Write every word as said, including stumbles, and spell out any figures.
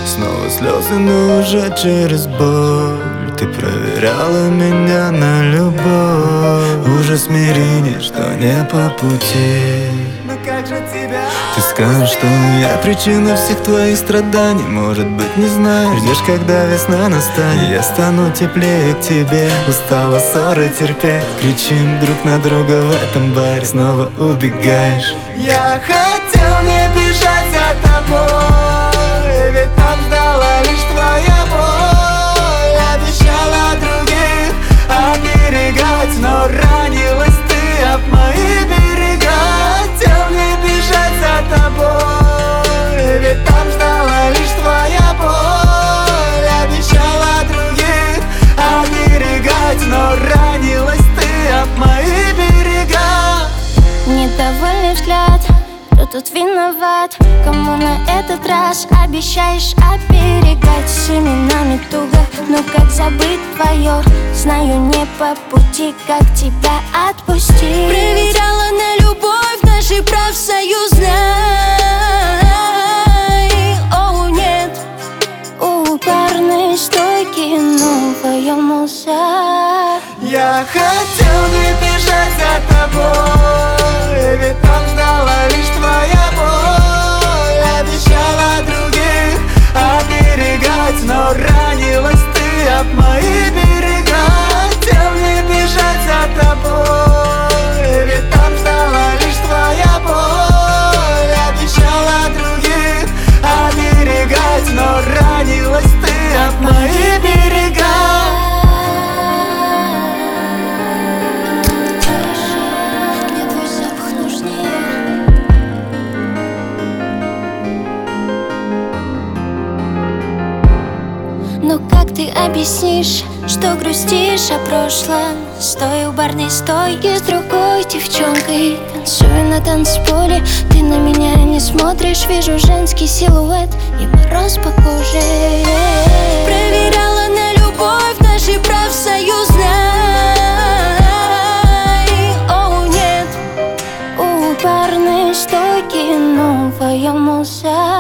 Снова слезы, но уже через боль. Ты проверяла меня на любовь. Уже смирение, что не по пути. Но как же тебя? Ты скажешь, что я причина всех твоих страданий. Может быть, не знаешь, ждешь, когда весна настанет. Я стану теплее к тебе. Устала ссоры терпеть. Кричим друг на друга в этом баре. Снова убегаешь. Я хотел не бежать за тобой, ведь там ждала лишь твоя боль. Обещала других оберегать, но ранилась ты об мои берега. Хотел не бежать за тобой, ведь там ждала лишь твоя боль. Обещала других оберегать, но ранилась ты об мои берега. Недовольный взгляд, кто тут виноват? Кому на этот раз обещаешь оберегать? С именами туго, но как забыть твое? Знаю, не по пути, как тебя отпустить. Проверяла на любовь наши профсоюзной. О, нет, у парной стойки новая муза. Я хотел не бежать за тобой, ведь там ждала лишь твоя боль. Обещала других оберегать, но ранилась ты об мои берега. Хотел не бежать за тобой, ведь там ждала лишь твоя боль. Обещала других оберегать, но ранилась ты об мои берега. Но как ты объяснишь, что грустишь о прошлом? Стой у барной стойки с другой девчонкой. Танцую на танцполе, ты на меня не смотришь. Вижу женский силуэт и мороз по коже. Проверяла на любовь наши профсоюзной. О, нет, у барной стойки новая муза.